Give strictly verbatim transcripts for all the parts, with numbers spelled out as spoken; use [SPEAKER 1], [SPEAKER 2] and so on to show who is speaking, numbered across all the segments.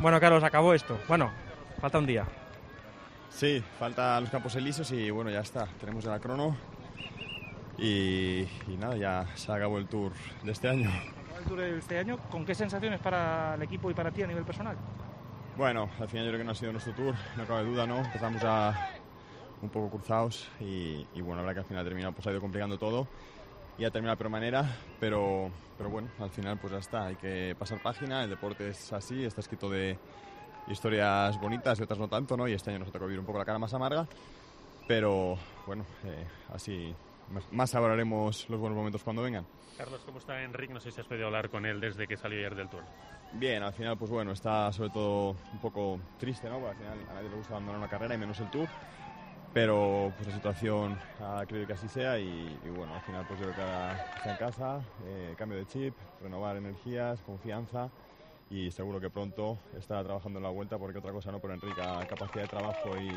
[SPEAKER 1] Bueno, Carlos, acabó esto. Bueno, falta un día.
[SPEAKER 2] Sí, faltan los Campos Elíseos y bueno, ya está. Tenemos ya la crono y, y nada, ya se acabó el Tour de este año.
[SPEAKER 1] El Tour de este año, ¿con qué sensaciones para el equipo y para ti a nivel personal?
[SPEAKER 2] Bueno, al final yo creo que no ha sido nuestro Tour, no cabe duda, ¿no? Empezamos ya un poco cruzados y, y bueno, la verdad que al final ha terminado, pues ha ido complicando todo y ha terminado de peor manera, pero, pero bueno, al final pues ya está, hay que pasar página, el deporte es así, está escrito de historias bonitas y otras no tanto, ¿no? Y este año nos ha tocado vivir un poco la cara más amarga, pero bueno, eh, así más saboraremos los buenos momentos cuando vengan.
[SPEAKER 3] Carlos, ¿cómo está Enric? No sé si has podido hablar con él desde que salió ayer del Tour.
[SPEAKER 2] Bien, al final pues bueno, está sobre todo un poco triste, ¿no? Porque al final a nadie le gusta abandonar una carrera y menos el Tour, pero pues la situación ha querido que así sea y, y bueno, al final pues yo creo que ahora está en casa, eh, cambio de chip, renovar energías, confianza y seguro que pronto estará trabajando en la Vuelta, porque otra cosa no, pero Enric a capacidad de trabajo y,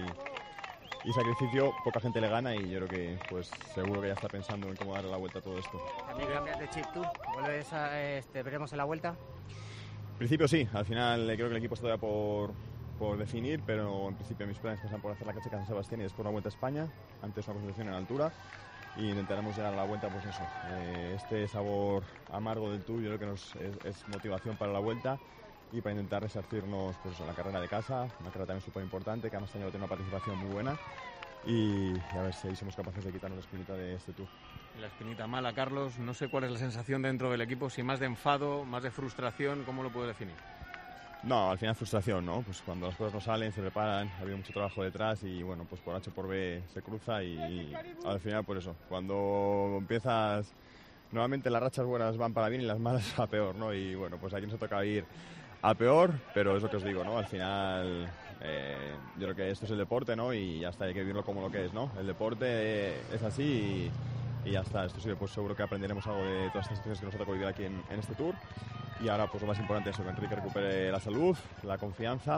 [SPEAKER 2] y sacrificio poca gente le gana y yo creo que pues seguro que ya está pensando en cómo darle la vuelta a todo esto.
[SPEAKER 4] ¿También cambias de chip tú? ¿Vuelves a, este, veremos en la Vuelta?
[SPEAKER 2] En principio sí, al final eh, creo que el equipo está todavía por, por definir, pero en principio mis planes pasan por hacer la Cacheca San Sebastián y después una Vuelta a España, antes una concentración en altura y intentaremos llegar a la Vuelta, pues eso, eh, este sabor amargo del Tour yo creo que nos, es, es motivación para la Vuelta y para intentar resarcirnos pues eso, la carrera de casa, una carrera también súper importante, que además este año tiene una participación muy buena y, y a ver si somos capaces de quitarnos la espinita de este Tour.
[SPEAKER 5] La espinita mala, Carlos, no sé cuál es la sensación dentro del equipo, si más de enfado, más de frustración, ¿cómo lo puedo definir?
[SPEAKER 2] No, al final frustración, ¿no? Pues cuando las cosas no salen, se preparan, ha habido mucho trabajo detrás y bueno, pues por H por B se cruza y, y al final por eso, cuando empiezas, normalmente las rachas buenas van para bien y las malas a peor, ¿no? Y bueno, pues aquí nos ha tocado ir a peor, pero es lo que os digo, ¿no? Al final eh, yo creo que esto es el deporte, ¿no? Y ya está, hay que vivirlo como lo que es, ¿no? El deporte es así y, y ya está. Esto sí, pues seguro que aprenderemos algo de todas estas situaciones que nos ha tocado vivir aquí en, en este Tour. Y ahora pues lo más importante es eso, que Enrique recupere la salud, la confianza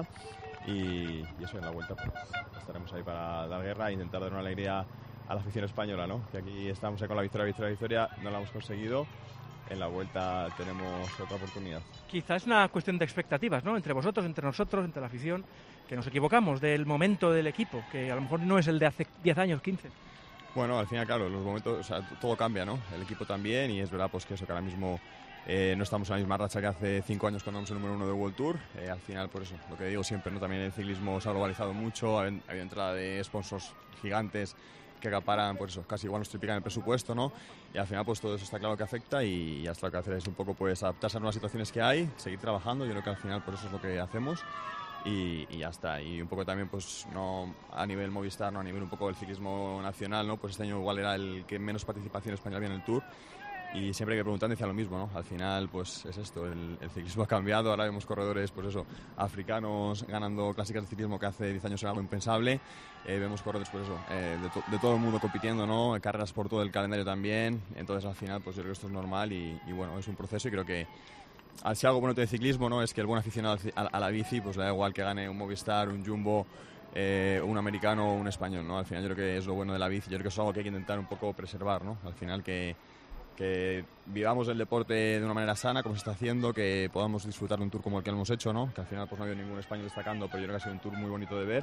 [SPEAKER 2] y, y eso en la Vuelta pues estaremos ahí para dar guerra e intentar dar una alegría a la afición española, ¿no? Que aquí estamos ahí con la victoria, victoria, victoria, no la hemos conseguido. En la Vuelta tenemos otra oportunidad.
[SPEAKER 1] Quizás es una cuestión de expectativas, ¿no? Entre vosotros, entre nosotros, entre la afición, que nos equivocamos del momento del equipo, que a lo mejor no es el de hace diez años, quince.
[SPEAKER 2] Bueno, al final, claro, los momentos, o sea, todo cambia, ¿no? El equipo también y es verdad pues que eso, que ahora mismo eh, no estamos en la misma racha que hace cinco años cuando éramos el número uno del World Tour. Eh, al final, por eso, lo que digo siempre, ¿no? También el ciclismo se ha globalizado mucho, ha habido entrada de sponsors gigantes que acaparan, pues eso, casi igual nos triplican el presupuesto, ¿no? Y al final, pues todo eso está claro que afecta y ya está, lo que hacer es un poco, pues, adaptarse a nuevas situaciones que hay, seguir trabajando, yo creo que al final, por eso es lo que hacemos y, y ya está. Y un poco también, pues, no a nivel Movistar, no a nivel un poco del ciclismo nacional, ¿no? Pues este año igual era el que menos participación española había en el Tour y siempre que preguntan decía lo mismo, ¿no? Al final, pues es esto, el, el ciclismo ha cambiado, ahora vemos corredores, pues eso, africanos ganando clásicas de ciclismo que hace diez años era algo impensable, eh, vemos corredores, pues eso, eh, de, to, de todo el mundo compitiendo, ¿no? Carreras por todo el calendario también, entonces al final, pues yo creo que esto es normal y, y bueno, es un proceso y creo que al ser algo bueno de ciclismo, ¿no? Es que el buen aficionado a, a la bici, pues le da igual que gane un Movistar, un Jumbo, eh, un americano o un español, ¿no? Al final yo creo que es lo bueno de la bici, yo creo que es algo que hay que intentar un poco preservar, ¿no? Al final que que vivamos el deporte de una manera sana, como se está haciendo, que podamos disfrutar de un Tour como el que hemos hecho, ¿no? Que al final pues no ha habido ningún español destacando, pero yo creo que ha sido un Tour muy bonito de ver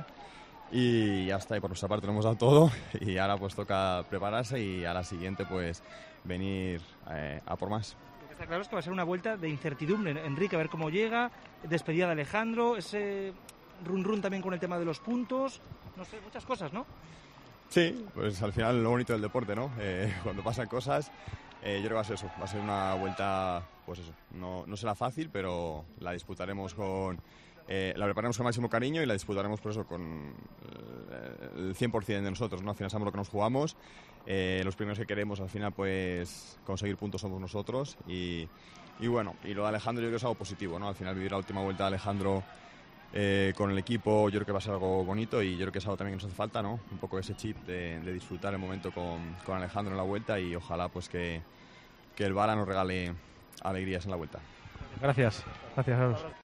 [SPEAKER 2] y ya está, y por nuestra parte lo hemos dado todo y ahora pues toca prepararse y a la siguiente pues venir eh, a por más.
[SPEAKER 1] Lo que está claro es que va a ser una vuelta de incertidumbre, Enrique, a ver cómo llega, despedida de Alejandro, ese run run también con el tema de los puntos, no sé, muchas cosas, ¿no?
[SPEAKER 2] Sí, pues al final lo bonito del deporte, ¿no? Eh, cuando pasan cosas, eh, yo creo que va a ser eso, va a ser una vuelta, pues eso, no, no será fácil, pero la disputaremos con, eh, la prepararemos con el máximo cariño y la disputaremos por eso con el cien por ciento de nosotros, ¿no? Al final sabemos lo que nos jugamos, eh, los primeros que queremos al final pues conseguir puntos somos nosotros y, y bueno, y lo de Alejandro yo creo que es algo positivo, ¿no? Al final vivir la última vuelta de Alejandro Eh, con el equipo yo creo que va a ser algo bonito y yo creo que es algo también que nos hace falta, ¿no? Un poco ese chip de, de disfrutar el momento con, con Alejandro en la vuelta y ojalá pues que, que el Vara nos regale alegrías en la vuelta.
[SPEAKER 1] Gracias, gracias Carlos.